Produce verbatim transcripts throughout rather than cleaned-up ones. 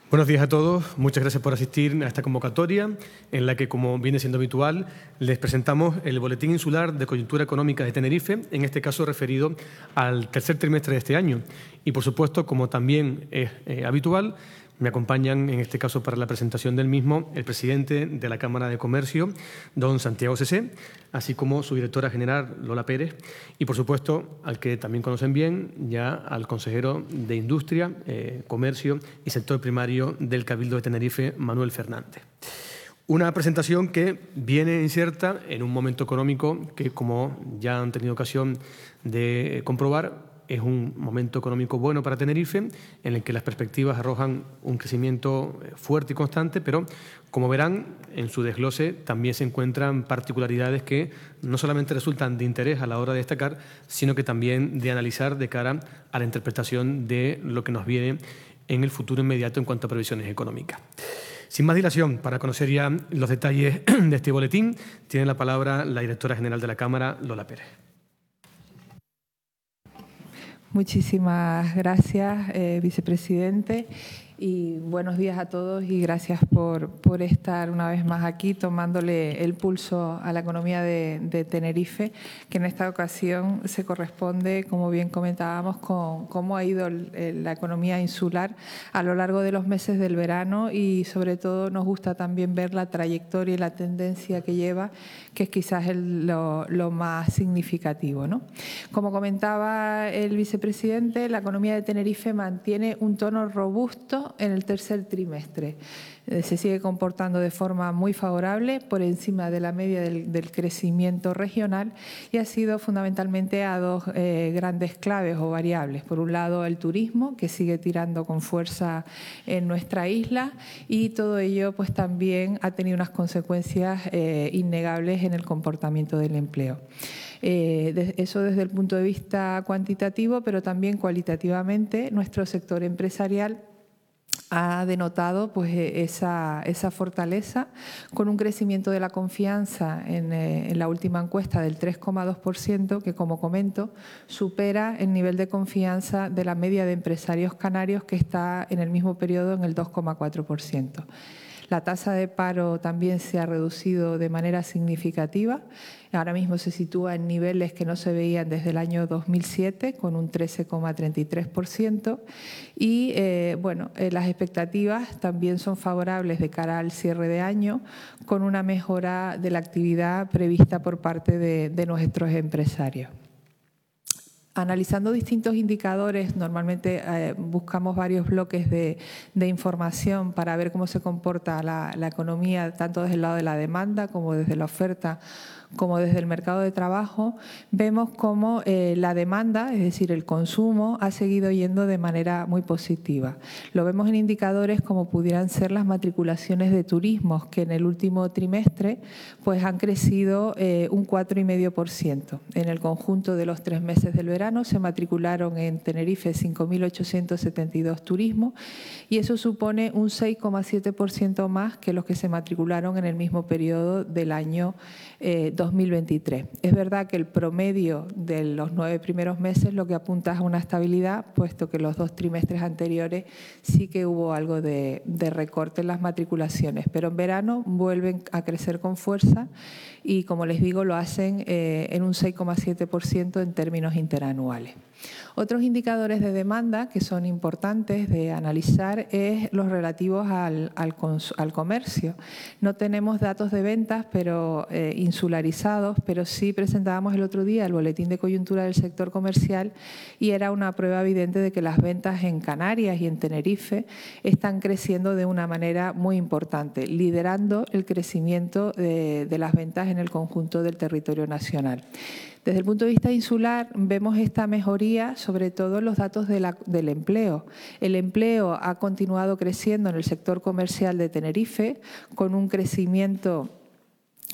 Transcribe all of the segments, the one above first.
Buenos días a todos. Muchas gracias por asistir a esta convocatoria en la que, como viene siendo habitual, les presentamos el Boletín Insular de Coyuntura Económica de Tenerife, en este caso referido al tercer trimestre de este año. Y, por supuesto, como también es eh, habitual, me acompañan, en este caso, para la presentación del mismo, el presidente de la Cámara de Comercio, don Santiago Cesé, así como su directora general, Lola Pérez, y, por supuesto, al que también conocen bien, ya al consejero de Industria, eh, Comercio y Sector Primario del Cabildo de Tenerife, Manuel Fernández. Una presentación que viene inserta en un momento económico que, como ya han tenido ocasión de comprobar, es un momento económico bueno para Tenerife, en el que las perspectivas arrojan un crecimiento fuerte y constante, pero, como verán, en su desglose también se encuentran particularidades que no solamente resultan de interés a la hora de destacar, sino que también de analizar de cara a la interpretación de lo que nos viene en el futuro inmediato en cuanto a previsiones económicas. Sin más dilación, para conocer ya los detalles de este boletín, tiene la palabra la directora general de la Cámara, Lola Pérez. Muchísimas gracias, eh, vicepresidente, y buenos días a todos y gracias por, por estar una vez más aquí tomándole el pulso a la economía de, de Tenerife, que en esta ocasión se corresponde, como bien comentábamos, con cómo ha ido el, la economía insular a lo largo de los meses del verano, y sobre todo nos gusta también ver la trayectoria y la tendencia que lleva, que es quizás el, lo, lo más significativo, ¿no? Como comentaba el vicepresidente, la economía de Tenerife mantiene un tono robusto en el tercer trimestre. Eh, se sigue comportando de forma muy favorable, por encima de la media del, del crecimiento regional, y ha sido fundamentalmente a dos eh, grandes claves o variables. Por un lado, el turismo, que sigue tirando con fuerza en nuestra isla, y todo ello pues también ha tenido unas consecuencias eh, innegables en el comportamiento del empleo. Eh, eso desde el punto de vista cuantitativo, pero también cualitativamente nuestro sector empresarial ha denotado pues, esa, esa fortaleza, con un crecimiento de la confianza en, eh, en la última encuesta del tres coma dos por ciento, que, como comento, supera el nivel de confianza de la media de empresarios canarios, que está en el mismo periodo en el dos coma cuatro por ciento. La tasa de paro también se ha reducido de manera significativa. Ahora mismo se sitúa en niveles que no se veían desde el año dos mil siete, con un trece coma treinta y tres por ciento. Y eh, bueno, eh, las expectativas también son favorables de cara al cierre de año, con una mejora de la actividad prevista por parte de, de nuestros empresarios. Analizando distintos indicadores, normalmente eh, buscamos varios bloques de, de información para ver cómo se comporta la, la economía, tanto desde el lado de la demanda como desde la oferta, como desde el mercado de trabajo. Vemos cómo eh, la demanda, es decir, el consumo, ha seguido yendo de manera muy positiva. Lo vemos en indicadores como pudieran ser las matriculaciones de turismos, que en el último trimestre pues, han crecido eh, un cuatro coma cinco por ciento. En el conjunto de los tres meses del verano se matricularon en Tenerife cinco mil ochocientos setenta y dos turismos, y eso supone un seis coma siete por ciento más que los que se matricularon en el mismo periodo del año eh, dos mil veintitrés. Es verdad que el promedio de los nueve primeros meses lo que apunta es a una estabilidad, puesto que los dos trimestres anteriores sí que hubo algo de, de recorte en las matriculaciones, pero en verano vuelven a crecer con fuerza y, como les digo, lo hacen eh, en un seis coma siete por ciento en términos interanuales. Otros indicadores de demanda que son importantes de analizar es los relativos al, al, al comercio. No tenemos datos de ventas pero eh, insularizados, pero sí presentábamos el otro día el boletín de coyuntura del sector comercial, y era una prueba evidente de que las ventas en Canarias y en Tenerife están creciendo de una manera muy importante, liderando el crecimiento de, de las ventas en el conjunto del territorio nacional. Desde el punto de vista insular, vemos esta mejoría, sobre todo en los datos de la, del empleo. El empleo ha continuado creciendo en el sector comercial de Tenerife, con un crecimiento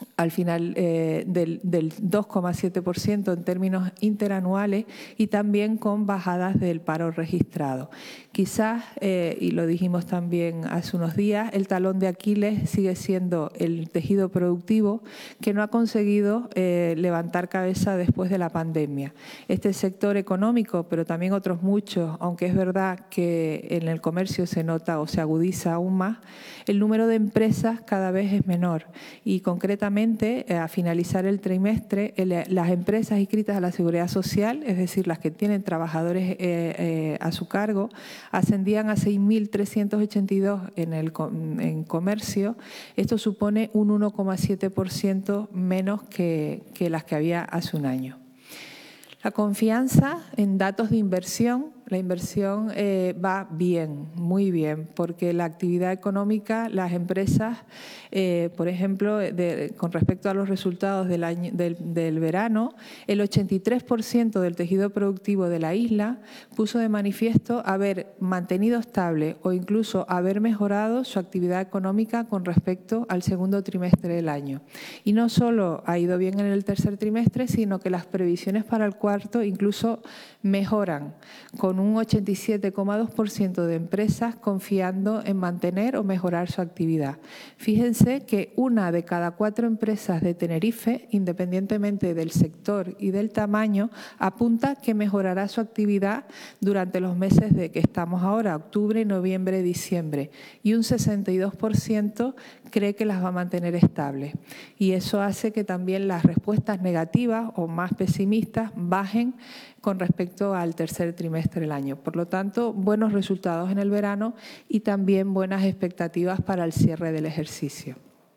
al final eh, del, del dos coma siete por ciento en términos interanuales y también con bajadas del paro registrado. Quizás, eh, y lo dijimos también hace unos días, el talón de Aquiles sigue siendo el tejido productivo que no ha conseguido eh, levantar cabeza después de la pandemia. Este sector económico, pero también otros muchos, aunque es verdad que en el comercio se nota o se agudiza aún más, el número de empresas cada vez es menor y concretamente a finalizar el trimestre las empresas inscritas a la Seguridad Social, es decir, las que tienen trabajadores eh, eh, a su cargo, ascendían a seis mil trescientos ochenta y dos en el en comercio. Esto supone un uno coma siete por ciento menos que, que las que había hace un año. La confianza en datos de inversión, la inversión eh, va bien, muy bien, porque la actividad económica, las empresas, eh, por ejemplo, de, con respecto a los resultados del, año, del, del verano, el ochenta y tres por ciento del tejido productivo de la isla puso de manifiesto haber mantenido estable o incluso haber mejorado su actividad económica con respecto al segundo trimestre del año. Y no solo ha ido bien en el tercer trimestre, sino que las previsiones para el cuarto incluso mejoran, con un ochenta y siete coma dos por ciento de empresas confiando en mantener o mejorar su actividad. Fíjense que una de cada cuatro empresas de Tenerife, independientemente del sector y del tamaño, apunta que mejorará su actividad durante los meses de que estamos ahora, octubre, noviembre, diciembre, y un sesenta y dos por ciento cree que las va a mantener estables. Y eso hace que también las respuestas negativas o más pesimistas bajen con respecto al tercer trimestre del año. Por lo tanto, buenos resultados en el verano y también buenas expectativas para el cierre del ejercicio.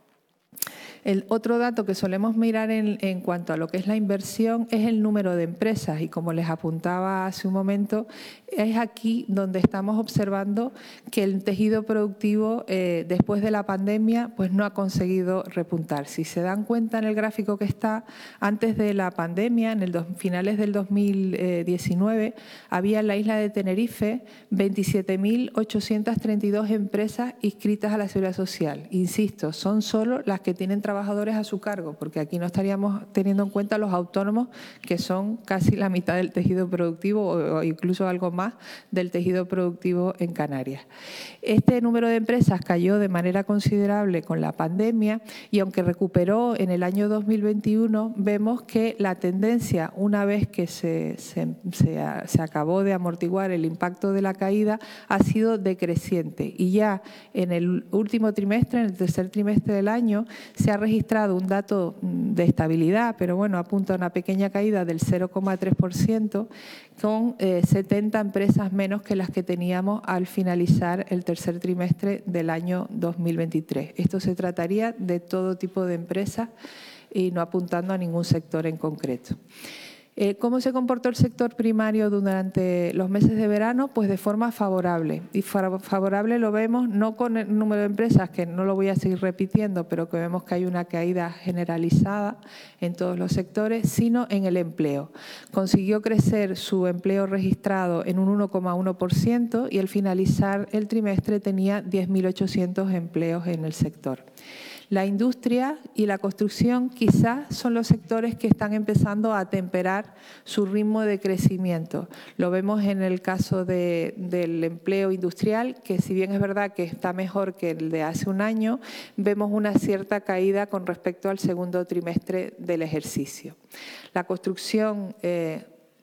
El otro dato que solemos mirar en, en cuanto a lo que es la inversión es el número de empresas y, como les apuntaba hace un momento, es aquí donde estamos observando que el tejido productivo eh, después de la pandemia pues no ha conseguido repuntar. Si se dan cuenta en el gráfico que está, antes de la pandemia, en el dos, finales del dos mil diecinueve, había en la isla de Tenerife veintisiete mil ochocientas treinta y dos empresas inscritas a la Seguridad Social. Insisto, son solo las que tienen trabajadores a su cargo, porque aquí no estaríamos teniendo en cuenta los autónomos, que son casi la mitad del tejido productivo o, o incluso algo más del tejido productivo en Canarias. Este número de empresas cayó de manera considerable con la pandemia y aunque recuperó en el año dos mil veintiuno, vemos que la tendencia, una vez que se, se, se, se acabó de amortiguar el impacto de la caída, ha sido decreciente y ya en el último trimestre, en el tercer trimestre del año, se ha registrado un dato de estabilidad, pero bueno, apunta a una pequeña caída del cero coma tres por ciento, con eh, setenta empresas menos que las que teníamos al finalizar el tercer trimestre del año dos mil veintitrés. Esto se trataría de todo tipo de empresas y no apuntando a ningún sector en concreto. Eh, ¿Cómo se comportó el sector primario durante los meses de verano? Pues de forma favorable. Y favorable lo vemos no con el número de empresas, que no lo voy a seguir repitiendo, pero que vemos que hay una caída generalizada en todos los sectores, sino en el empleo. Consiguió crecer su empleo registrado en un uno coma uno por ciento y al finalizar el trimestre tenía diez mil ochocientos empleos en el sector. La industria y la construcción quizás son los sectores que están empezando a temperar su ritmo de crecimiento. Lo vemos en el caso de, del empleo industrial, que si bien es verdad que está mejor que el de hace un año, vemos una cierta caída con respecto al segundo trimestre del ejercicio. La construcción, eh,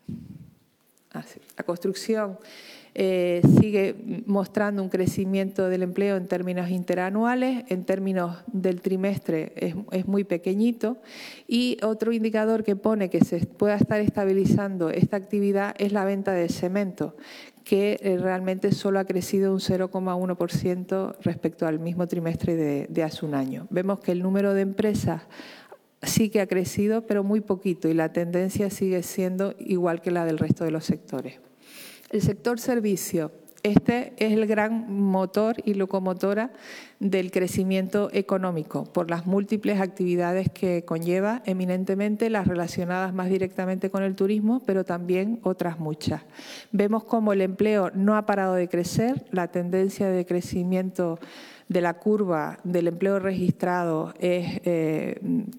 ah, sí, la construcción Eh, sigue mostrando un crecimiento del empleo en términos interanuales, en términos del trimestre es, es muy pequeñito y otro indicador que pone que se pueda estar estabilizando esta actividad es la venta de cemento, que eh, realmente solo ha crecido un cero coma uno por ciento respecto al mismo trimestre de, de hace un año. Vemos que el número de empresas sí que ha crecido, pero muy poquito y la tendencia sigue siendo igual que la del resto de los sectores. El sector servicio, este es el gran motor y locomotora del crecimiento económico por las múltiples actividades que conlleva, eminentemente las relacionadas más directamente con el turismo, pero también otras muchas. Vemos cómo el empleo no ha parado de crecer, la tendencia de crecimiento de la curva del empleo registrado es eh,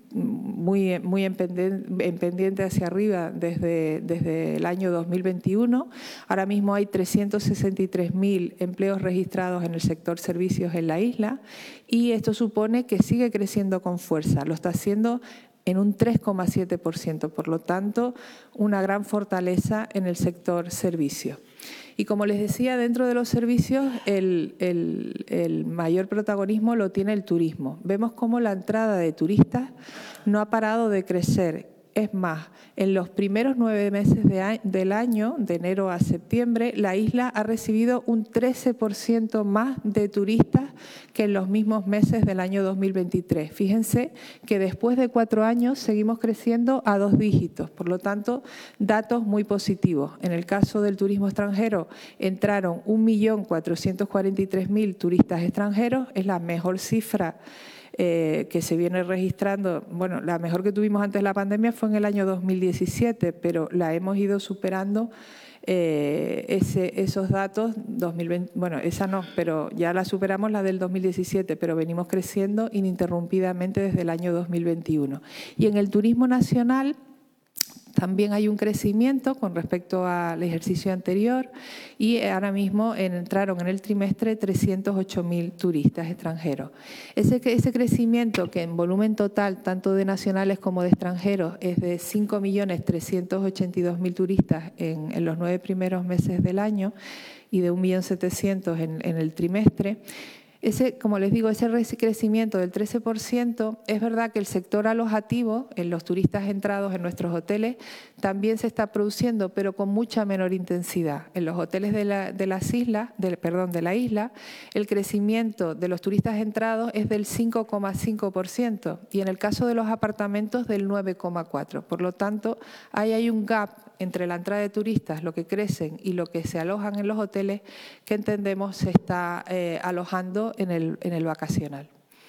muy, muy en pendiente, en pendiente hacia arriba desde, desde el año dos mil veintiuno. Ahora mismo hay trescientos sesenta y tres mil empleos registrados en el sector servicios en la isla y esto supone que sigue creciendo con fuerza. Lo está haciendo en un tres coma siete por ciento, por lo tanto, una gran fortaleza en el sector servicios. Y como les decía, dentro de los servicios el, el, el mayor protagonismo lo tiene el turismo. Vemos cómo la entrada de turistas no ha parado de crecer. Es más, en los primeros nueve meses de, del año, de enero a septiembre, la isla ha recibido un trece por ciento más de turistas que en los mismos meses del año dos mil veintitrés. Fíjense que después de cuatro años seguimos creciendo a dos dígitos, por lo tanto, datos muy positivos. En el caso del turismo extranjero, entraron un millón cuatrocientos cuarenta y tres mil turistas extranjeros, es la mejor cifra Eh, que se viene registrando. Bueno, la mejor que tuvimos antes de la pandemia fue en el año dos mil diecisiete, pero la hemos ido superando eh, ese, esos datos. dos mil veinte, bueno, esa no, pero ya la superamos, la del dos mil diecisiete, pero venimos creciendo ininterrumpidamente desde el año dos mil veintiuno. Y en el turismo nacional también hay un crecimiento con respecto al ejercicio anterior y ahora mismo entraron en el trimestre trescientos ocho mil turistas extranjeros. Ese, ese crecimiento que en volumen total, tanto de nacionales como de extranjeros, es de cinco millones trescientos ochenta y dos mil turistas en, en los nueve primeros meses del año y de un millón setecientos mil en, en el trimestre. Ese, como les digo, ese crecimiento del trece por ciento, es verdad que el sector alojativo, en los turistas entrados en nuestros hoteles, también se está produciendo, pero con mucha menor intensidad. En los hoteles de, la, de las islas, de, perdón, de la isla, el crecimiento de los turistas entrados es del cinco coma cinco por ciento y en el caso de los apartamentos del nueve coma cuatro por ciento. Por lo tanto, ahí hay un gap entre la entrada de turistas, lo que crecen y lo que se alojan en los hoteles, que entendemos se está eh, alojando en el, en el vacacional.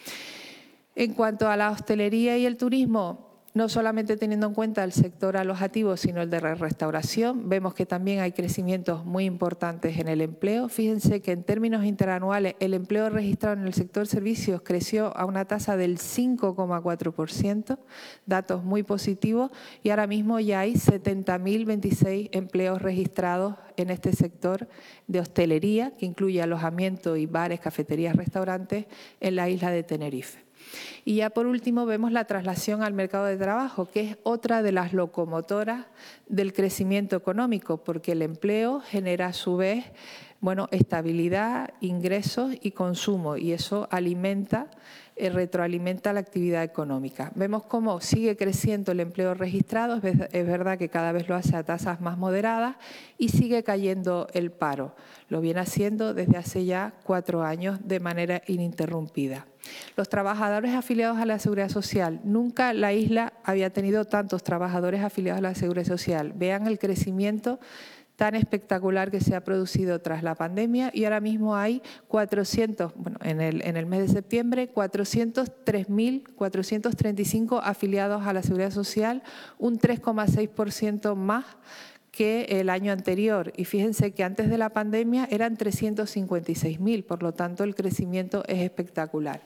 En cuanto a la hostelería y el turismo, no solamente teniendo en cuenta el sector alojativo, sino el de la restauración, vemos que también hay crecimientos muy importantes en el empleo. Fíjense que en términos interanuales el empleo registrado en el sector servicios creció a una tasa del cinco coma cuatro por ciento, datos muy positivos, y ahora mismo ya hay setenta mil veintiséis empleos registrados en este sector de hostelería, que incluye alojamiento y bares, cafeterías, restaurantes en la isla de Tenerife. Y ya por último vemos la traslación al mercado de trabajo, que es otra de las locomotoras del crecimiento económico, porque el empleo genera a su vez bueno, estabilidad, ingresos y consumo, y eso alimenta, eh, retroalimenta la actividad económica. Vemos cómo sigue creciendo el empleo registrado, es, es verdad que cada vez lo hace a tasas más moderadas, y sigue cayendo el paro. Lo viene haciendo desde hace ya cuatro años de manera ininterrumpida. Los trabajadores afiliados a la Seguridad Social. Nunca la isla había tenido tantos trabajadores afiliados a la Seguridad Social. Vean el crecimiento tan espectacular que se ha producido tras la pandemia, y ahora mismo hay cuatrocientos, bueno, en el, en el mes de septiembre, cuatrocientos tres mil cuatrocientos treinta y cinco afiliados a la Seguridad Social, un tres coma seis por ciento más que el año anterior. Y fíjense que antes de la pandemia eran trescientos cincuenta y seis mil, por lo tanto el crecimiento es espectacular.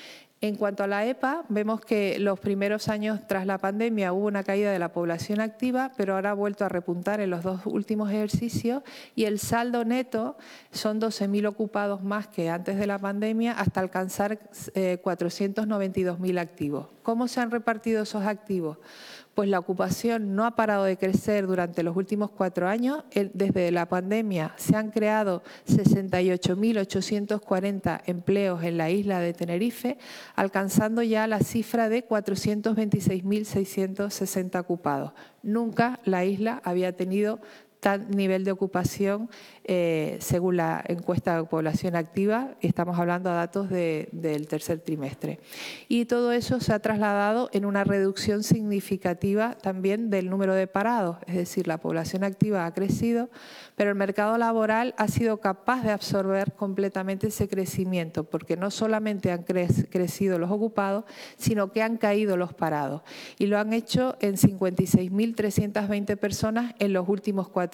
En cuanto a la E P A, vemos que los primeros años tras la pandemia hubo una caída de la población activa, pero ahora ha vuelto a repuntar en los dos últimos ejercicios, y el saldo neto son doce mil ocupados más que antes de la pandemia, hasta alcanzar eh, cuatrocientos noventa y dos mil activos. ¿Cómo se han repartido esos activos? Pues la ocupación no ha parado de crecer durante los últimos cuatro años. Desde la pandemia se han creado sesenta y ocho mil ochocientos cuarenta empleos en la isla de Tenerife, alcanzando ya la cifra de cuatrocientos veintiséis mil seiscientos sesenta ocupados. Nunca la isla había tenido tal nivel de ocupación eh, según la encuesta de población activa. Estamos hablando a datos de, del tercer trimestre. Y todo eso se ha trasladado en una reducción significativa también del número de parados, es decir, la población activa ha crecido, pero el mercado laboral ha sido capaz de absorber completamente ese crecimiento, porque no solamente han cre crecido los ocupados, sino que han caído los parados. Y lo han hecho en cincuenta y seis mil trescientas veinte personas en los últimos cuatro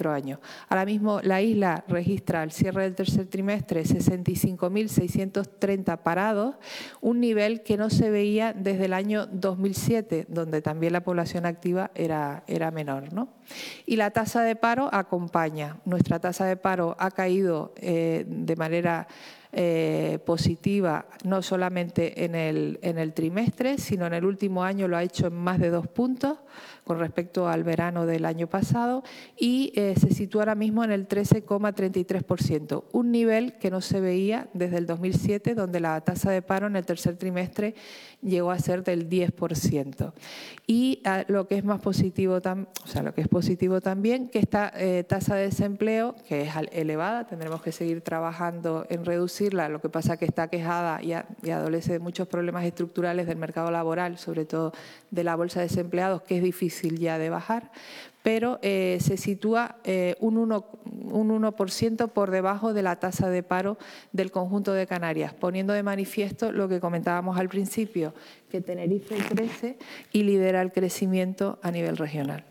cuatro años. Ahora mismo la isla registra al cierre del tercer trimestre sesenta y cinco mil seiscientos treinta parados, un nivel que no se veía desde el año dos mil siete, donde también la población activa era, era menor, ¿no? Y la tasa de paro acompaña. Nuestra tasa de paro ha caído eh, de manera eh, positiva, no solamente en el, en el trimestre, sino en el último año lo ha hecho en más de dos puntos con respecto al verano del año pasado y eh, se sitúa ahora mismo en el trece coma treinta y tres por ciento, un nivel que no se veía desde el dos mil siete, donde la tasa de paro en el tercer trimestre llegó a ser del diez por ciento. Y a, lo que es más positivo, tam, o sea, lo que es positivo también, que esta eh, tasa de desempleo, que es elevada, tendremos que seguir trabajando en reducirla, lo que pasa que está quejada y, a, y adolece de muchos problemas estructurales del mercado laboral, sobre todo de la bolsa de desempleados, que es difícil ya de bajar, pero eh, se sitúa eh, un uno por ciento por debajo de la tasa de paro del conjunto de Canarias, poniendo de manifiesto lo que comentábamos al principio, que Tenerife crece y lidera el crecimiento a nivel regional.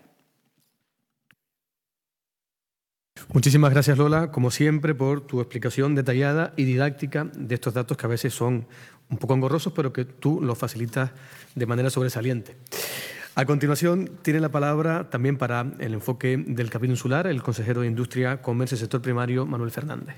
Muchísimas gracias, Lola, como siempre, por tu explicación detallada y didáctica de estos datos que a veces son un poco engorrosos, pero que tú los facilitas de manera sobresaliente. A continuación, tiene la palabra también para el enfoque del Cabildo Insular el consejero de Industria, Comercio y Sector Primario, Manuel Fernández.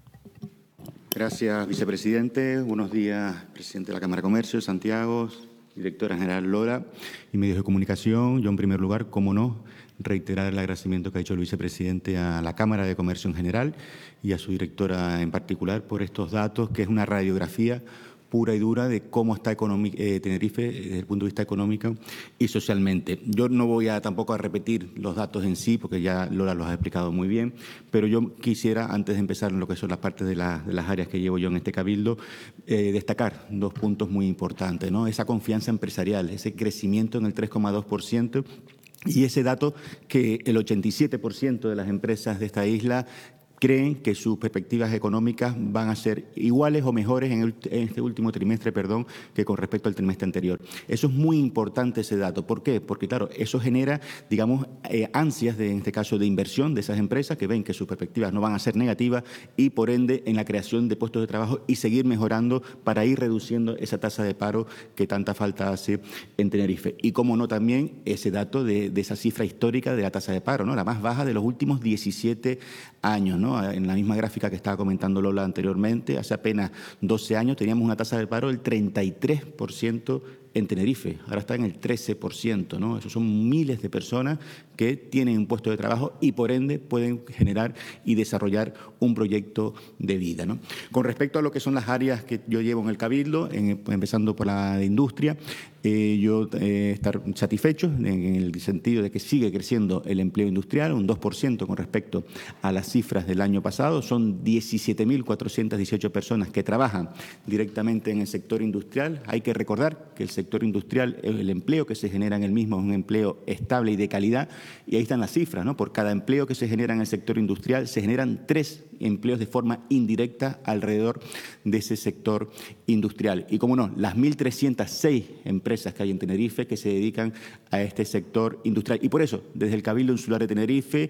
Gracias, vicepresidente. Buenos días, presidente de la Cámara de Comercio, Santiago, directora general Lola y medios de comunicación. Yo, en primer lugar, cómo no, reiterar el agradecimiento que ha hecho el vicepresidente a la Cámara de Comercio en general y a su directora en particular por estos datos, que es una radiografía pura y dura de cómo está eh, Tenerife desde el punto de vista económico y socialmente. Yo no voy a tampoco a repetir los datos en sí, porque ya Lola los ha explicado muy bien, pero yo quisiera, antes de empezar en lo que son las partes de, la, de las áreas que llevo yo en este cabildo, eh, destacar dos puntos muy importantes, ¿no? Esa confianza empresarial, ese crecimiento en el tres coma dos por ciento y ese dato que el ochenta y siete por ciento de las empresas de esta isla creen que sus perspectivas económicas van a ser iguales o mejores en, el, en este último trimestre, perdón, que con respecto al trimestre anterior. Eso es muy importante, ese dato. ¿Por qué? Porque, claro, eso genera, digamos, eh, ansias, de, en este caso, de inversión de esas empresas que ven que sus perspectivas no van a ser negativas y, por ende, en la creación de puestos de trabajo y seguir mejorando para ir reduciendo esa tasa de paro que tanta falta hace en Tenerife. Y, como no, también ese dato de, de esa cifra histórica de la tasa de paro, ¿no? La más baja de los últimos diecisiete años, ¿no? En la misma gráfica que estaba comentando Lola anteriormente, hace apenas doce años teníamos una tasa de paro del treinta y tres por ciento en Tenerife, ahora está en el trece por ciento, ¿no? Esos son miles de personas que tienen un puesto de trabajo y, por ende, pueden generar y desarrollar un proyecto de vida, ¿no? Con respecto a lo que son las áreas que yo llevo en el Cabildo, en, empezando por la de industria, eh, yo eh, estar satisfecho en, en el sentido de que sigue creciendo el empleo industrial, un dos por ciento con respecto a las cifras del año pasado. Son diecisiete mil cuatrocientas dieciocho personas que trabajan directamente en el sector industrial. Hay que recordar que el sector industrial, el empleo que se genera en el mismo es un empleo estable y de calidad, y ahí están las cifras, ¿no? Por cada empleo que se genera en el sector industrial se generan tres empleos de forma indirecta alrededor de ese sector industrial. Y, como no, las mil trescientas seis empresas que hay en Tenerife que se dedican a este sector industrial. Y por eso, desde el Cabildo Insular de Tenerife,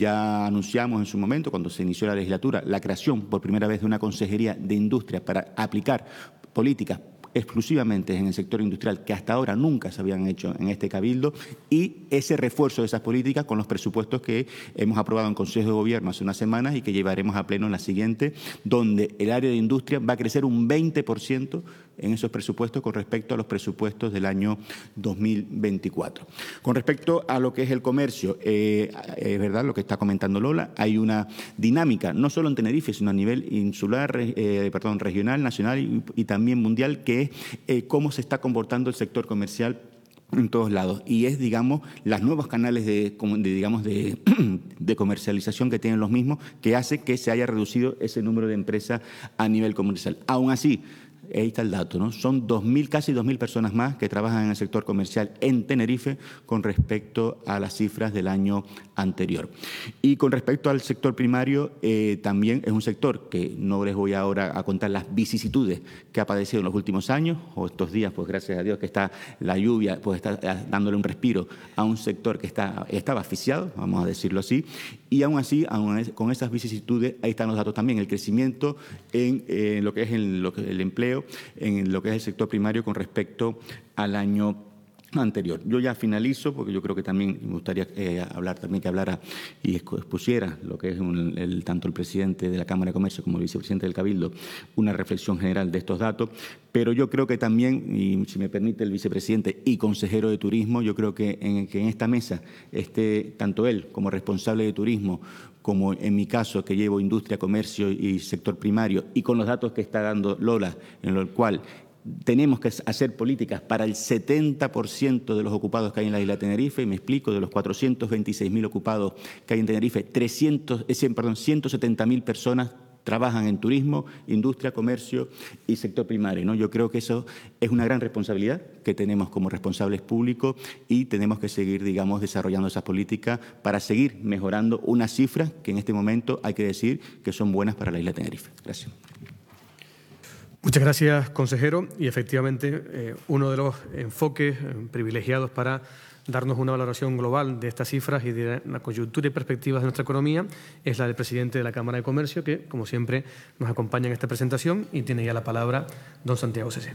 ya anunciamos en su momento, cuando se inició la legislatura, la creación por primera vez de una consejería de industria para aplicar políticas exclusivamente en el sector industrial que hasta ahora nunca se habían hecho en este Cabildo, y ese refuerzo de esas políticas con los presupuestos que hemos aprobado en Consejo de Gobierno hace unas semanas y que llevaremos a pleno en la siguiente, donde el área de industria va a crecer un veinte por ciento en esos presupuestos con respecto a los presupuestos del año dos mil veinticuatro. Con respecto a lo que es el comercio, eh, es verdad lo que está comentando Lola, hay una dinámica, no solo en Tenerife, sino a nivel insular, eh, perdón, regional, nacional y, y también mundial, que es eh, cómo se está comportando el sector comercial en todos lados, y es, digamos, los nuevos canales de, de digamos de, de comercialización que tienen los mismos, que hace que se haya reducido ese número de empresas a nivel comercial. Aún así, ahí está el dato, ¿no? Son dos mil, casi dos mil personas más que trabajan en el sector comercial en Tenerife con respecto a las cifras del año anterior. Y con respecto al sector primario, eh, también es un sector que no les voy ahora a contar las vicisitudes que ha padecido en los últimos años, o estos días, pues gracias a Dios que está la lluvia, pues está dándole un respiro a un sector que está, estaba asfixiado, vamos a decirlo así, y aún así, aún con esas vicisitudes, ahí están los datos también, el crecimiento en, en lo que es el, lo que, el empleo, en lo que es el sector primario con respecto al año anterior. Yo ya finalizo, porque yo creo que también me gustaría eh, hablar también que hablara y expusiera lo que es un, el, tanto el presidente de la Cámara de Comercio como el vicepresidente del Cabildo, una reflexión general de estos datos, pero yo creo que también, y si me permite el vicepresidente y consejero de Turismo, yo creo que en, que en esta mesa esté tanto él como responsable de Turismo, como en mi caso que llevo industria, comercio y sector primario, y con los datos que está dando Lola, en lo cual tenemos que hacer políticas para el setenta por ciento de los ocupados que hay en la isla de Tenerife, y me explico, de los cuatrocientos veintiséis mil ocupados que hay en Tenerife, trescientos, perdón, ciento setenta mil personas trabajan en turismo, industria, comercio y sector primario, ¿no? Yo creo que eso es una gran responsabilidad que tenemos como responsables públicos y tenemos que seguir, digamos, desarrollando esas políticas para seguir mejorando unas cifras que en este momento hay que decir que son buenas para la isla de Tenerife. Gracias. Muchas gracias, consejero. Y efectivamente, eh, uno de los enfoques eh, privilegiados para darnos una valoración global de estas cifras y de la coyuntura y perspectivas de nuestra economía es la del presidente de la Cámara de Comercio, que, como siempre, nos acompaña en esta presentación y tiene ya la palabra don Santiago Cesé.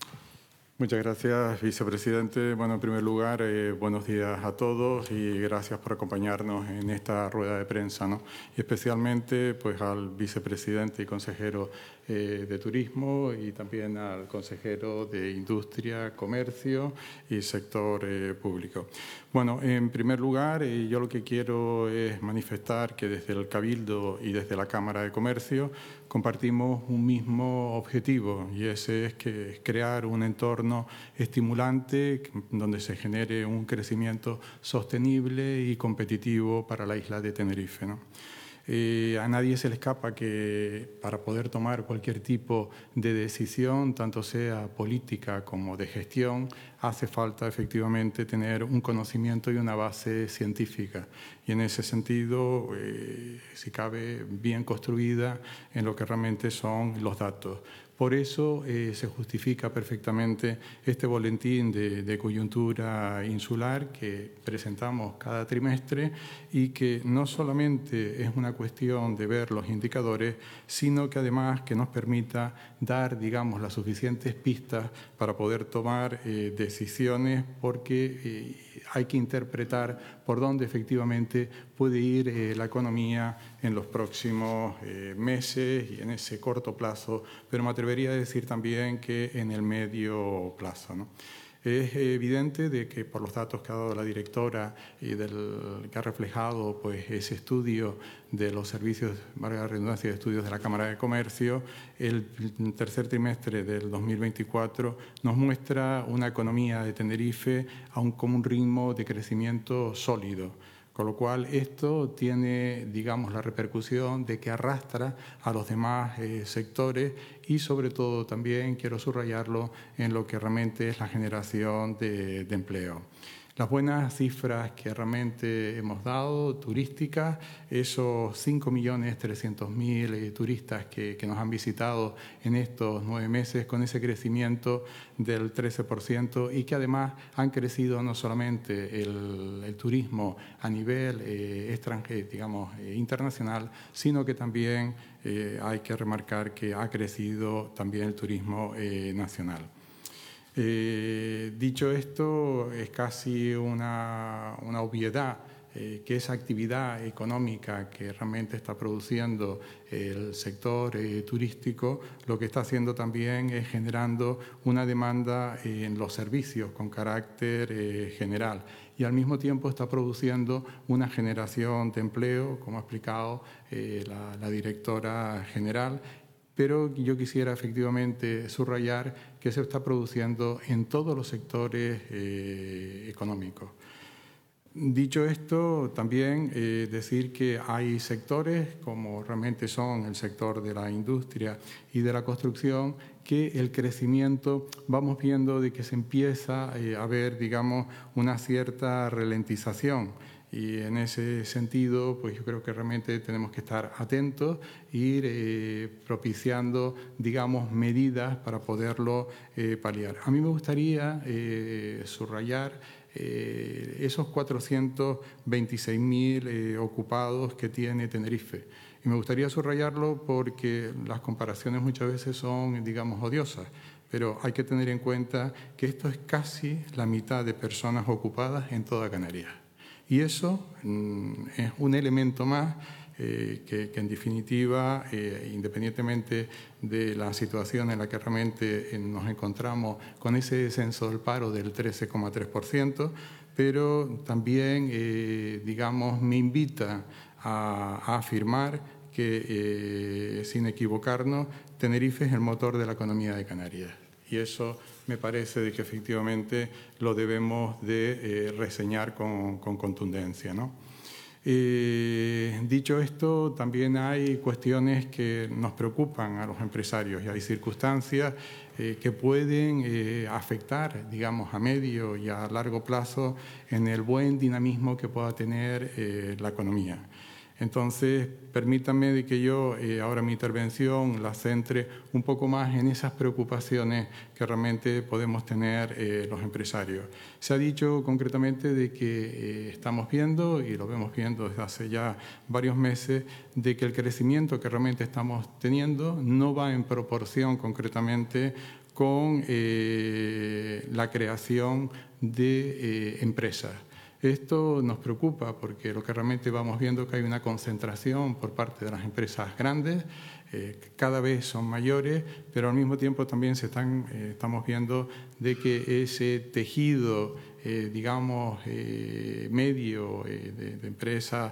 Muchas gracias, vicepresidente. Bueno, en primer lugar, eh, buenos días a todos y gracias por acompañarnos en esta rueda de prensa, ¿no? Y especialmente pues, al vicepresidente y consejero eh, de Turismo y también al consejero de Industria, Comercio y Sector eh, Público. Bueno, en primer lugar, eh, yo lo que quiero es manifestar que desde el Cabildo y desde la Cámara de Comercio compartimos un mismo objetivo, y ese es que es crear un entorno estimulante donde se genere un crecimiento sostenible y competitivo para la isla de Tenerife, ¿no? Eh, a nadie se le escapa que para poder tomar cualquier tipo de decisión, tanto sea política como de gestión, hace falta efectivamente tener un conocimiento y una base científica. Y en ese sentido, eh, si cabe, bien construida en lo que realmente son los datos. Por eso eh, se justifica perfectamente este boletín de, de coyuntura insular que presentamos cada trimestre y que no solamente es una cuestión de ver los indicadores, sino que además que nos permita dar, digamos, las suficientes pistas para poder tomar eh, decisiones, porque eh, hay que interpretar por dónde efectivamente puede ir eh, la economía en los próximos eh, meses y en ese corto plazo, pero me atrevería a decir también que en el medio plazo, ¿no? Es evidente de que por los datos que ha dado la directora y del, que ha reflejado pues, ese estudio de los servicios, valga la redundancia, de estudios de la Cámara de Comercio, el tercer trimestre del dos mil veinticuatro nos muestra una economía de Tenerife aún con un ritmo de crecimiento sólido. Con lo cual, esto tiene, digamos, la repercusión de que arrastra a los demás eh, sectores y, sobre todo, también quiero subrayarlo en lo que realmente es la generación de, de empleo. Las buenas cifras que realmente hemos dado, turísticas, esos cinco millones trescientos mil eh, turistas que, que nos han visitado en estos nueve meses con ese crecimiento del trece por ciento y que además han crecido no solamente el, el turismo a nivel eh, extranjero, digamos, eh, internacional, sino que también eh, hay que remarcar que ha crecido también el turismo eh, nacional. Eh, dicho esto, es casi una, una obviedad eh, que esa actividad económica que realmente está produciendo el sector eh, turístico, lo que está haciendo también es generando una demanda en los servicios con carácter eh, general y al mismo tiempo está produciendo una generación de empleo, como ha explicado eh, la, la directora general, pero yo quisiera efectivamente subrayar que se está produciendo en todos los sectores eh, económicos. Dicho esto, también eh, decir que hay sectores, como realmente son el sector de la industria y de la construcción, que el crecimiento, vamos viendo de que se empieza eh, a ver, digamos, una cierta ralentización. Y en ese sentido, pues yo creo que realmente tenemos que estar atentos e ir eh, propiciando, digamos, medidas para poderlo eh, paliar. A mí me gustaría eh, subrayar eh, esos cuatrocientos veintiséis mil eh, ocupados que tiene Tenerife. Y me gustaría subrayarlo porque las comparaciones muchas veces son, digamos, odiosas. Pero hay que tener en cuenta que esto es casi la mitad de personas ocupadas en toda Canarias. Y eso mm, es un elemento más eh, que, que, en definitiva, eh, independientemente de la situación en la que realmente eh, nos encontramos con ese descenso del paro del trece coma tres por ciento, pero también, eh, digamos, me invita a, a afirmar que, eh, sin equivocarnos, Tenerife es el motor de la economía de Canarias. Y eso me parece de que efectivamente lo debemos de eh, reseñar con, con contundencia, ¿no? Eh, dicho esto, también hay cuestiones que nos preocupan a los empresarios y hay circunstancias eh, que pueden eh, afectar, digamos, a medio y a largo plazo en el buen dinamismo que pueda tener eh, la economía. Entonces, permítanme de que yo eh, ahora mi intervención la centre un poco más en esas preocupaciones que realmente podemos tener eh, los empresarios. Se ha dicho concretamente de que eh, estamos viendo, y lo vemos viendo desde hace ya varios meses, de que el crecimiento que realmente estamos teniendo no va en proporción concretamente con eh, la creación de eh, empresas. Esto nos preocupa porque lo que realmente vamos viendo es que hay una concentración por parte de las empresas grandes, eh, que cada vez son mayores, pero al mismo tiempo también se están, eh, estamos viendo de que ese tejido, eh, digamos, eh, medio eh, de, de empresas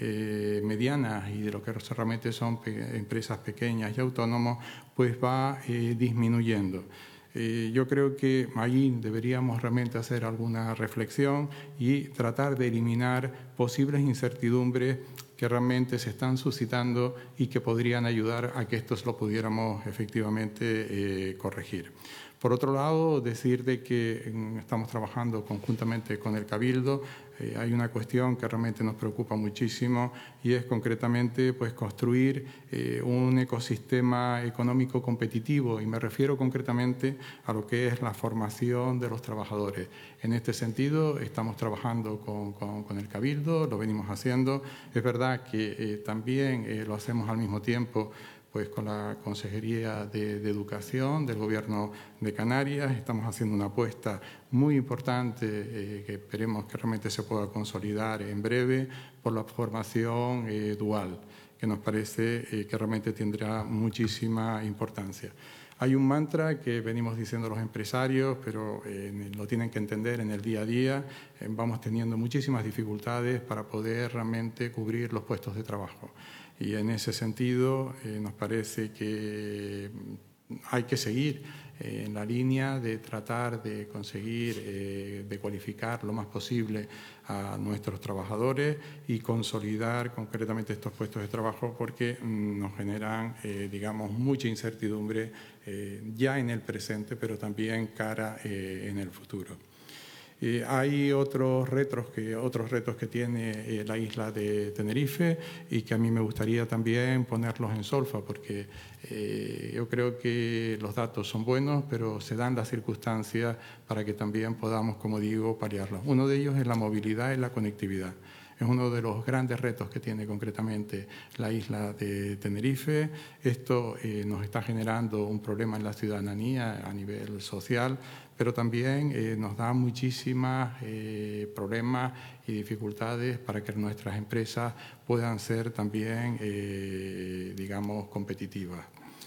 eh, medianas y de lo que realmente son pe- empresas pequeñas y autónomos, pues va eh, disminuyendo. Eh, yo creo que allí deberíamos realmente hacer alguna reflexión y tratar de eliminar posibles incertidumbres que realmente se están suscitando y que podrían ayudar a que estos lo pudiéramos efectivamente eh, corregir. Por otro lado, decir de que estamos trabajando conjuntamente con el Cabildo. Eh, hay una cuestión que realmente nos preocupa muchísimo y es concretamente pues, construir eh, un ecosistema económico competitivo, y me refiero concretamente a lo que es la formación de los trabajadores. En este sentido, estamos trabajando con, con, con el Cabildo, lo venimos haciendo. Es verdad que eh, también eh, lo hacemos al mismo tiempo pues con la Consejería de, de Educación del Gobierno de Canarias. Estamos haciendo una apuesta muy importante eh, que esperemos que realmente se pueda consolidar en breve por la formación eh, dual, que nos parece eh, que realmente tendrá muchísima importancia. Hay un mantra que venimos diciendo los empresarios, pero eh, lo tienen que entender en el día a día. Eh, vamos teniendo muchísimas dificultades para poder realmente cubrir los puestos de trabajo. Y en ese sentido eh, nos parece que hay que seguir eh, en la línea de tratar de conseguir, eh, de cualificar lo más posible a nuestros trabajadores y consolidar concretamente estos puestos de trabajo porque mm, nos generan, eh, digamos, mucha incertidumbre eh, ya en el presente, pero también cara eh, en el futuro. Eh, hay otros retos, que, otros retos que tiene eh, la isla de Tenerife y que a mí me gustaría también ponerlos en solfa porque eh, yo creo que los datos son buenos, pero se dan las circunstancias para que también podamos, como digo, paliarlos. Uno de ellos es la movilidad y la conectividad. Es uno de los grandes retos que tiene concretamente la isla de Tenerife. Esto eh, nos está generando un problema en la ciudadanía a nivel social, pero también eh, nos da muchísimos eh, problemas y dificultades para que nuestras empresas puedan ser también, eh, digamos, competitivas.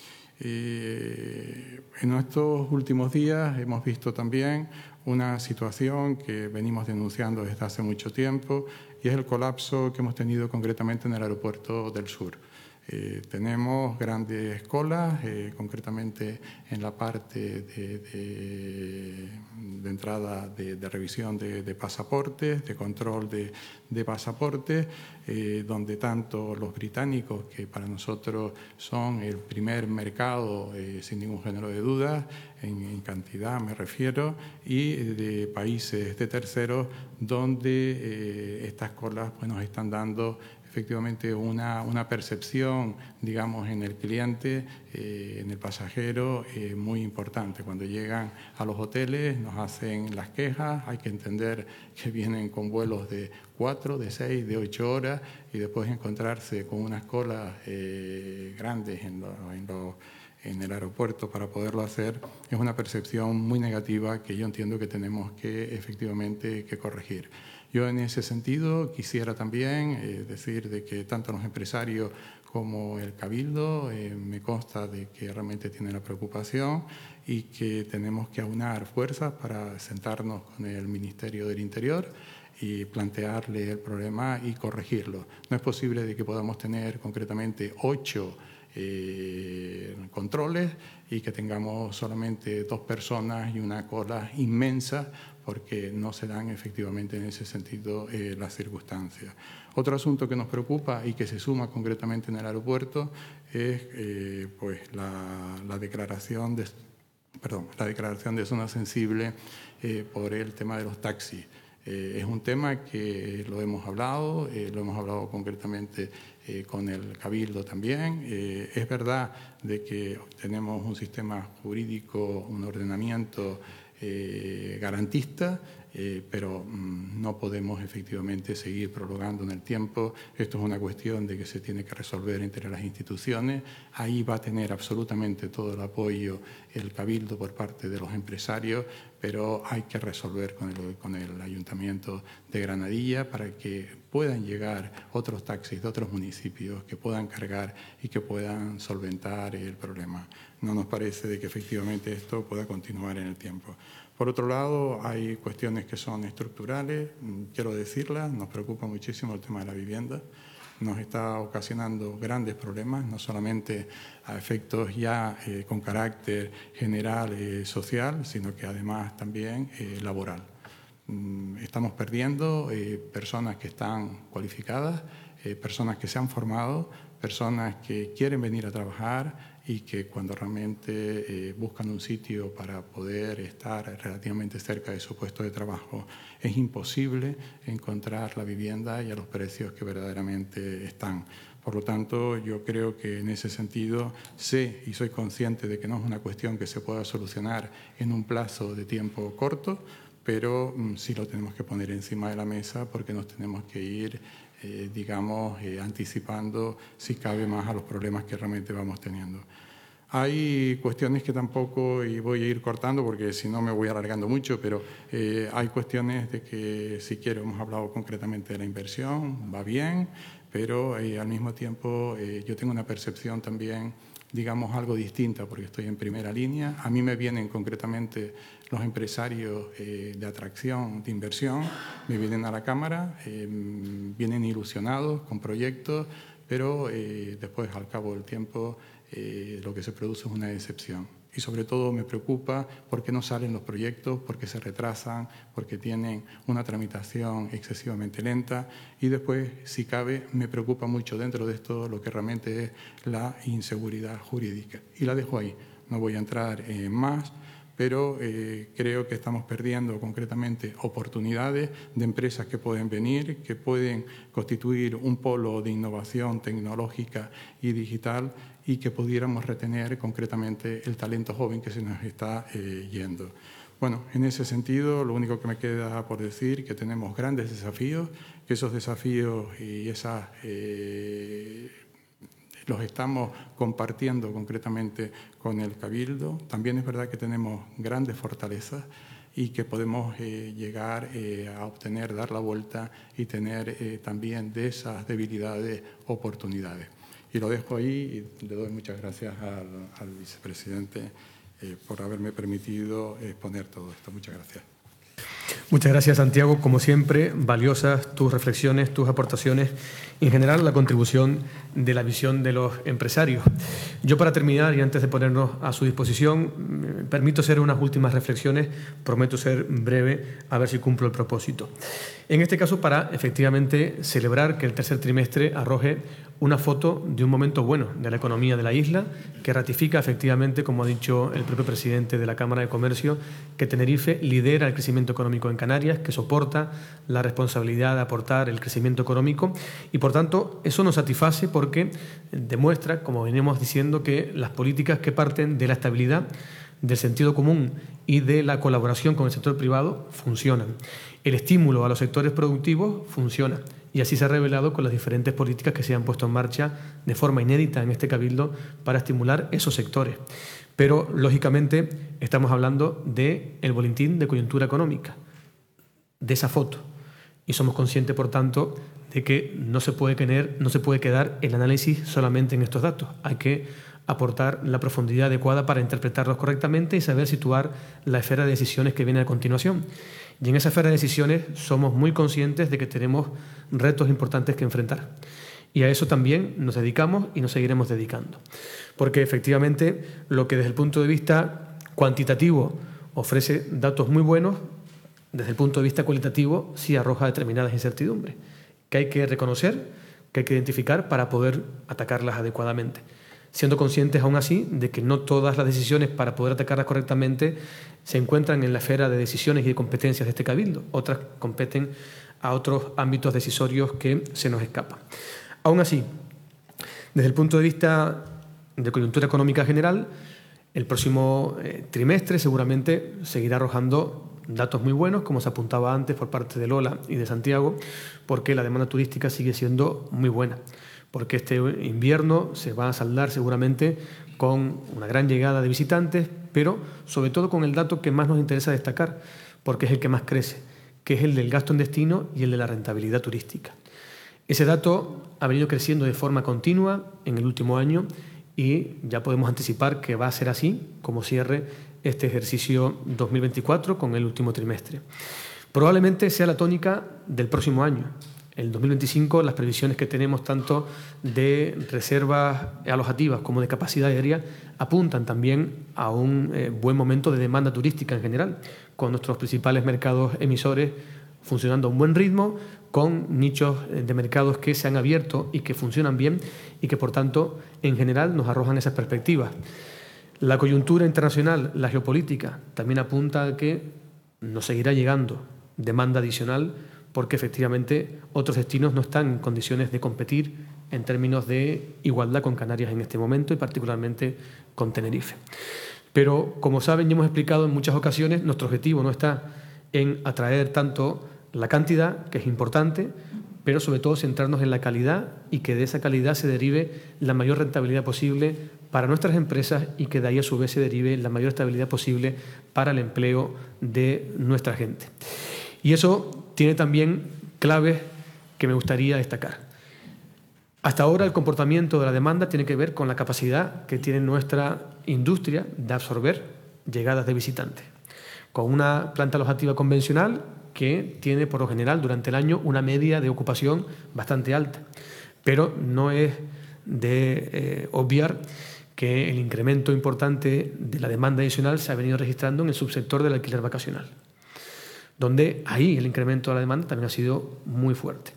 Eh, en estos últimos días hemos visto también una situación que venimos denunciando desde hace mucho tiempo y es el colapso que hemos tenido concretamente en el aeropuerto del sur. Eh, tenemos grandes colas, eh, concretamente en la parte de, de, de entrada de, de revisión de, de pasaportes, de control de, de pasaportes, eh, donde tanto los británicos, que para nosotros son el primer mercado, eh, sin ningún género de duda, en, en cantidad me refiero, y de países de terceros donde eh, estas colas pues, nos están dando efectivamente una, una percepción, digamos, en el cliente, eh, en el pasajero, eh, muy importante. Cuando llegan a los hoteles nos hacen las quejas, hay que entender que vienen con vuelos de cuatro, de seis, de ocho horas y después encontrarse con unas colas eh, grandes en, lo, en, lo, en el aeropuerto para poderlo hacer, es una percepción muy negativa que yo entiendo que tenemos que efectivamente que corregir. Yo en ese sentido quisiera también eh, decir de que tanto los empresarios como el Cabildo eh, me consta de que realmente tienen la preocupación y que tenemos que aunar fuerzas para sentarnos con el Ministerio del Interior y plantearle el problema y corregirlo. No es posible de que podamos tener concretamente ocho eh, controles y que tengamos solamente dos personas y una cola inmensa, porque no se dan efectivamente en ese sentido eh, las circunstancias. Otro asunto que nos preocupa y que se suma concretamente en el aeropuerto es eh, pues la, la, declaración de, perdón, la declaración de zona sensible eh, por el tema de los taxis. Eh, es un tema que lo hemos hablado, eh, lo hemos hablado concretamente eh, con el Cabildo también. Eh, es verdad de que tenemos un sistema jurídico, un ordenamiento Eh, garantista, eh, pero mm, no podemos efectivamente seguir prolongando en el tiempo. Esto es una cuestión de que se tiene que resolver entre las instituciones. Ahí va a tener absolutamente todo el apoyo el Cabildo por parte de los empresarios, pero hay que resolver con el, con el Ayuntamiento de Granadilla para que puedan llegar otros taxis de otros municipios que puedan cargar y que puedan solventar el problema. No nos parece de que efectivamente esto pueda continuar en el tiempo. Por otro lado, hay cuestiones que son estructurales, quiero decirlas, nos preocupa muchísimo el tema de la vivienda. Nos está ocasionando grandes problemas, no solamente a efectos ya eh, con carácter general eh, social, sino que además también eh, laboral. Mm, estamos perdiendo eh, personas que están cualificadas, eh, personas que se han formado, personas que quieren venir a trabajar y que cuando realmente eh, buscan un sitio para poder estar relativamente cerca de su puesto de trabajo, es imposible encontrar la vivienda y a los precios que verdaderamente están. Por lo tanto, yo creo que en ese sentido sé y soy consciente de que no es una cuestión que se pueda solucionar en un plazo de tiempo corto, pero mm, sí lo tenemos que poner encima de la mesa porque nos tenemos que ir Eh, digamos, eh, anticipando, si cabe más, a los problemas que realmente vamos teniendo. Hay cuestiones que tampoco, y voy a ir cortando porque si no me voy alargando mucho, pero eh, hay cuestiones de que, si quiero, hemos hablado concretamente de la inversión, va bien, pero eh, al mismo tiempo eh, yo tengo una percepción también, digamos, algo distinta porque estoy en primera línea. A mí me vienen concretamente los empresarios eh, de atracción, de inversión, me vienen a la Cámara, eh, vienen ilusionados con proyectos, pero eh, después, al cabo del tiempo, eh, lo que se produce es una decepción. Y sobre todo me preocupa por qué no salen los proyectos, por qué se retrasan, porque tienen una tramitación excesivamente lenta y después, si cabe, me preocupa mucho dentro de esto lo que realmente es la inseguridad jurídica. Y la dejo ahí, no voy a entrar en más, pero eh, creo que estamos perdiendo concretamente oportunidades de empresas que pueden venir, que pueden constituir un polo de innovación tecnológica y digital y que pudiéramos retener concretamente el talento joven que se nos está eh, yendo. Bueno, en ese sentido, lo único que me queda por decir es que tenemos grandes desafíos, que esos desafíos y esas... Eh, los estamos compartiendo concretamente con el Cabildo. También es verdad que tenemos grandes fortalezas y que podemos eh, llegar eh, a obtener, dar la vuelta y tener eh, también de esas debilidades oportunidades. Y lo dejo ahí y le doy muchas gracias al, al vicepresidente eh, por haberme permitido exponer todo esto. Muchas gracias. Muchas gracias, Santiago. Como siempre, valiosas tus reflexiones, tus aportaciones y, en general, la contribución de la visión de los empresarios. Yo, para terminar, y antes de ponernos a su disposición, me permito hacer unas últimas reflexiones. Prometo ser breve, a ver si cumplo el propósito. En este caso, para, efectivamente, celebrar que el tercer trimestre arroje una foto de un momento bueno de la economía de la isla, que ratifica, efectivamente, como ha dicho el propio presidente de la Cámara de Comercio, que Tenerife lidera el crecimiento económico en Canarias, que soporta la responsabilidad de aportar el crecimiento económico y, por tanto, eso nos satisface porque demuestra, como venimos diciendo, que las políticas que parten de la estabilidad, del sentido común y de la colaboración con el sector privado funcionan. El estímulo a los sectores productivos funciona y así se ha revelado con las diferentes políticas que se han puesto en marcha de forma inédita en este Cabildo para estimular esos sectores. Pero, lógicamente, estamos hablando del boletín de coyuntura económica, de esa foto. Y somos conscientes, por tanto, de que no se puede tener, no se puede quedar el análisis solamente en estos datos. Hay que aportar la profundidad adecuada para interpretarlos correctamente y saber situar la esfera de decisiones que viene a continuación. Y en esa esfera de decisiones somos muy conscientes de que tenemos retos importantes que enfrentar. Y a eso también nos dedicamos y nos seguiremos dedicando. Porque, efectivamente, lo que desde el punto de vista cuantitativo ofrece datos muy buenos, desde el punto de vista cualitativo sí arroja determinadas incertidumbres, que hay que reconocer, que hay que identificar para poder atacarlas adecuadamente, siendo conscientes aún así de que no todas las decisiones para poder atacarlas correctamente se encuentran en la esfera de decisiones y de competencias de este Cabildo. Otras competen a otros ámbitos decisorios que se nos escapan. Aún así, desde el punto de vista de coyuntura económica general, el próximo eh, trimestre seguramente seguirá arrojando datos muy buenos, como se apuntaba antes por parte de Lola y de Santiago, porque la demanda turística sigue siendo muy buena, porque este invierno se va a saldar seguramente con una gran llegada de visitantes, pero sobre todo con el dato que más nos interesa destacar, porque es el que más crece, que es el del gasto en destino y el de la rentabilidad turística. Ese dato ha venido creciendo de forma continua en el último año y ya podemos anticipar que va a ser así como cierre este ejercicio dos mil veinticuatro con el último trimestre. Probablemente sea la tónica del próximo año. El dos mil veinticinco, las previsiones que tenemos tanto de reservas alojativas como de capacidad aérea apuntan también a un eh, buen momento de demanda turística en general, con nuestros principales mercados emisores funcionando a un buen ritmo, con nichos de mercados que se han abierto y que funcionan bien y que, por tanto, en general nos arrojan esas perspectivas. La coyuntura internacional, la geopolítica, también apunta a que nos seguirá llegando demanda adicional porque, efectivamente, otros destinos no están en condiciones de competir en términos de igualdad con Canarias en este momento y, particularmente, con Tenerife. Pero, como saben y hemos explicado en muchas ocasiones, nuestro objetivo no está en atraer tanto la cantidad, que es importante, pero sobre todo centrarnos en la calidad y que de esa calidad se derive la mayor rentabilidad posible para nuestras empresas y que de ahí a su vez se derive la mayor estabilidad posible para el empleo de nuestra gente. Y eso tiene también claves que me gustaría destacar. Hasta ahora el comportamiento de la demanda tiene que ver con la capacidad que tiene nuestra industria de absorber llegadas de visitantes, con una planta alojativa convencional que tiene por lo general durante el año una media de ocupación bastante alta, pero no es de eh, obviar que el incremento importante de la demanda adicional se ha venido registrando en el subsector del alquiler vacacional, donde ahí el incremento de la demanda también ha sido muy fuerte.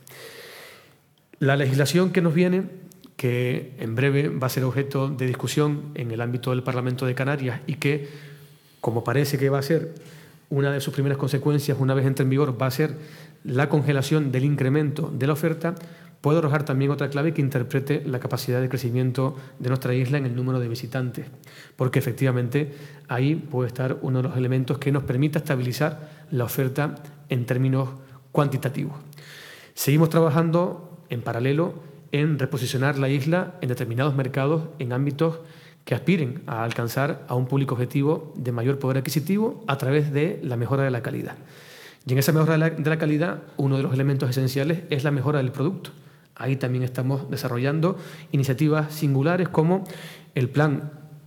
La legislación que nos viene, que en breve va a ser objeto de discusión en el ámbito del Parlamento de Canarias y que, como parece que va a ser una de sus primeras consecuencias, una vez entre en vigor, va a ser la congelación del incremento de la oferta, puede arrojar también otra clave que interprete la capacidad de crecimiento de nuestra isla en el número de visitantes, porque efectivamente ahí puede estar uno de los elementos que nos permita estabilizar la oferta en términos cuantitativos. Seguimos trabajando en paralelo en reposicionar la isla en determinados mercados en ámbitos que aspiren a alcanzar a un público objetivo de mayor poder adquisitivo a través de la mejora de la calidad. Y en esa mejora de la, de la calidad, uno de los elementos esenciales es la mejora del producto. Ahí también estamos desarrollando iniciativas singulares como el plan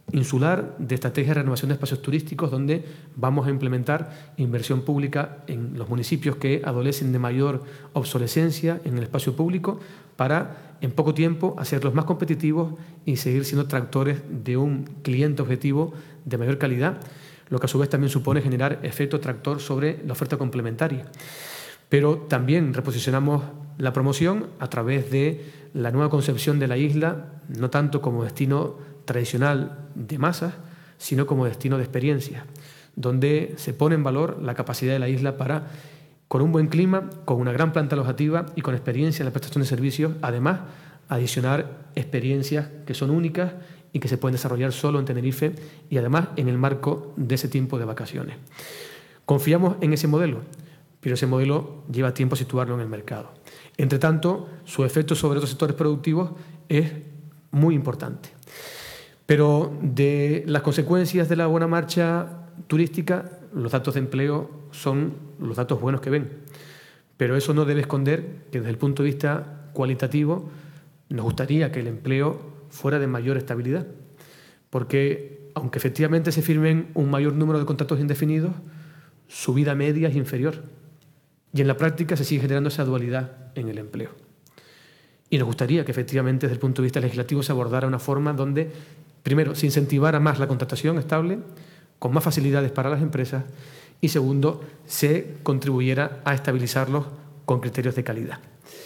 insular de estrategia de renovación de espacios turísticos, donde vamos a implementar inversión pública en los municipios que adolecen de mayor obsolescencia en el espacio público para, en poco tiempo, hacerlos más competitivos y seguir siendo tractores de un cliente objetivo de mayor calidad, lo que a su vez también supone generar efecto tractor sobre la oferta complementaria. Pero también reposicionamos la promoción a través de la nueva concepción de la isla, no tanto como destino tradicional de masas, sino como destino de experiencias, donde se pone en valor la capacidad de la isla para, con un buen clima, con una gran planta alojativa y con experiencia en la prestación de servicios, además, adicionar experiencias que son únicas y que se pueden desarrollar solo en Tenerife y además en el marco de ese tiempo de vacaciones. Confiamos en ese modelo, pero ese modelo lleva tiempo situarlo en el mercado. Entre tanto, su efecto sobre otros sectores productivos es muy importante. Pero de las consecuencias de la buena marcha turística, los datos de empleo son los datos buenos que ven. Pero eso no debe esconder que desde el punto de vista cualitativo nos gustaría que el empleo fuera de mayor estabilidad. Porque aunque efectivamente se firmen un mayor número de contratos indefinidos, su vida media es inferior. Y en la práctica se sigue generando esa dualidad en el empleo. Y nos gustaría que efectivamente desde el punto de vista legislativo se abordara una forma donde, primero, se incentivara más la contratación estable, con más facilidades para las empresas, y segundo, se contribuyera a estabilizarlos con criterios de calidad.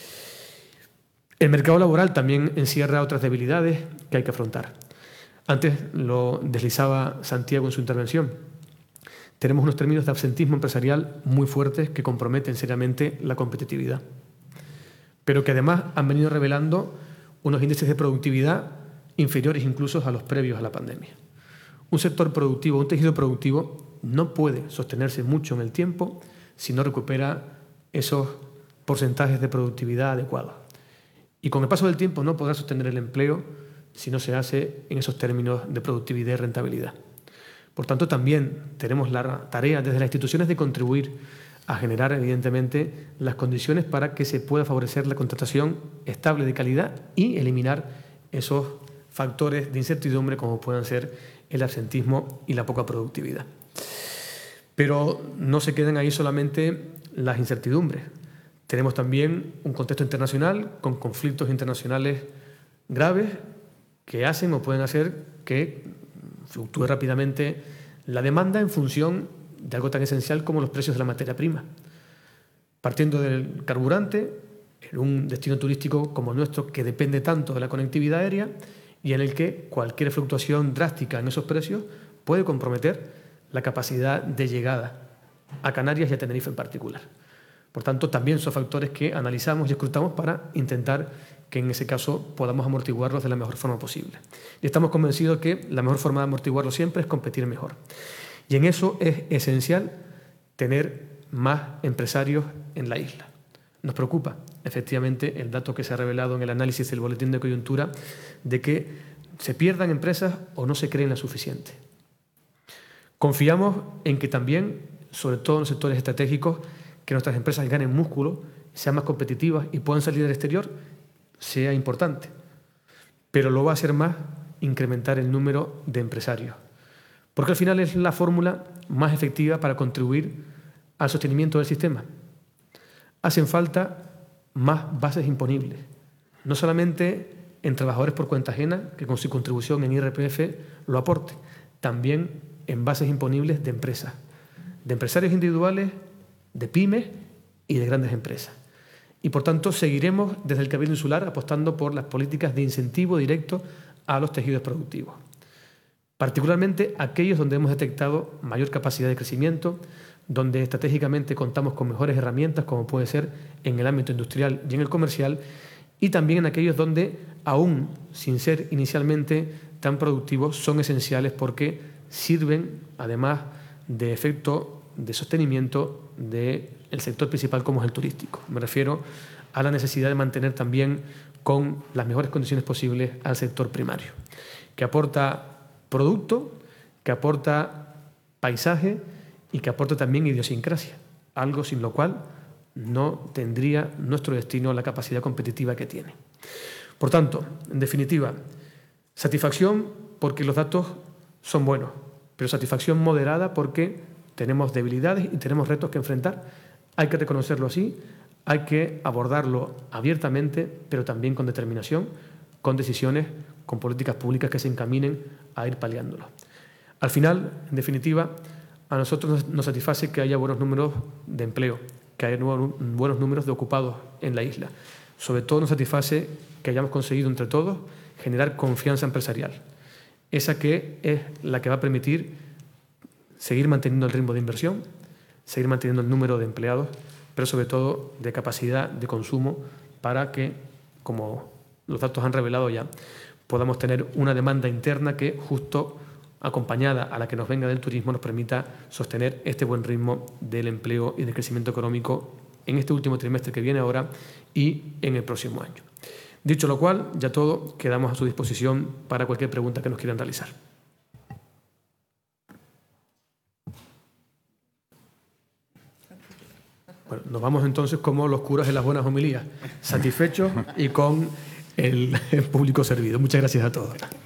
El mercado laboral también encierra otras debilidades que hay que afrontar. Antes lo deslizaba Santiago en su intervención. Tenemos unos términos de absentismo empresarial muy fuertes que comprometen seriamente la competitividad, pero que además han venido revelando unos índices de productividad inferiores incluso a los previos a la pandemia. Un sector productivo, un tejido productivo, no puede sostenerse mucho en el tiempo si no recupera esos porcentajes de productividad adecuados. Y con el paso del tiempo no podrá sostener el empleo si no se hace en esos términos de productividad y rentabilidad. Por tanto, también tenemos la tarea desde las instituciones de contribuir a generar, evidentemente, las condiciones para que se pueda favorecer la contratación estable de calidad y eliminar esos factores de incertidumbre como puedan ser el absentismo y la poca productividad. Pero no se quedan ahí solamente las incertidumbres. Tenemos también un contexto internacional con conflictos internacionales graves que hacen o pueden hacer que fluctúe rápidamente la demanda en función de algo tan esencial como los precios de la materia prima. Partiendo del carburante, en un destino turístico como el nuestro que depende tanto de la conectividad aérea y en el que cualquier fluctuación drástica en esos precios puede comprometer la capacidad de llegada a Canarias y a Tenerife en particular. Por tanto, también son factores que analizamos y escrutamos para intentar que en ese caso podamos amortiguarlos de la mejor forma posible. Y estamos convencidos que la mejor forma de amortiguarlo siempre es competir mejor. Y en eso es esencial tener más empresarios en la isla. Nos preocupa, efectivamente, el dato que se ha revelado en el análisis del boletín de coyuntura de que se pierdan empresas o no se creen las suficientes. Confiamos en que también, sobre todo en los sectores estratégicos, que nuestras empresas ganen músculo, sean más competitivas y puedan salir al exterior, sea importante. Pero lo va a hacer más incrementar el número de empresarios. Porque al final es la fórmula más efectiva para contribuir al sostenimiento del sistema. Hacen falta más bases imponibles, no solamente en trabajadores por cuenta ajena, que con su contribución en I R P F lo aporte, también en bases imponibles de empresas, de empresarios individuales, de pymes y de grandes empresas. Y por tanto seguiremos desde el Cabildo Insular apostando por las políticas de incentivo directo a los tejidos productivos, particularmente aquellos donde hemos detectado mayor capacidad de crecimiento, donde estratégicamente contamos con mejores herramientas, como puede ser en el ámbito industrial y en el comercial, y también en aquellos donde, aún sin ser inicialmente tan productivos, son esenciales porque sirven, además de efecto de sostenimiento del sector principal como es el turístico. Me refiero a la necesidad de mantener también con las mejores condiciones posibles al sector primario, que aporta producto, que aporta paisaje y que aporta también idiosincrasia, algo sin lo cual no tendría nuestro destino la capacidad competitiva que tiene. Por tanto, en definitiva, satisfacción porque los datos son buenos, pero satisfacción moderada porque tenemos debilidades y tenemos retos que enfrentar. Hay que reconocerlo así, hay que abordarlo abiertamente, pero también con determinación, con decisiones, con políticas públicas que se encaminen a ir paliándolo. Al final, en definitiva, a nosotros nos satisface que haya buenos números de empleo, que haya buenos números de ocupados en la isla. Sobre todo nos satisface que hayamos conseguido entre todos generar confianza empresarial. Esa que es la que va a permitir seguir manteniendo el ritmo de inversión, seguir manteniendo el número de empleados, pero sobre todo de capacidad de consumo para que, como los datos han revelado ya, podamos tener una demanda interna que, justo acompañada a la que nos venga del turismo, nos permita sostener este buen ritmo del empleo y del crecimiento económico en este último trimestre que viene ahora y en el próximo año. Dicho lo cual, ya todo, quedamos a su disposición para cualquier pregunta que nos quieran realizar. Bueno, nos vamos entonces como los curas en las buenas homilías, satisfechos y con el público servido. Muchas gracias a todos.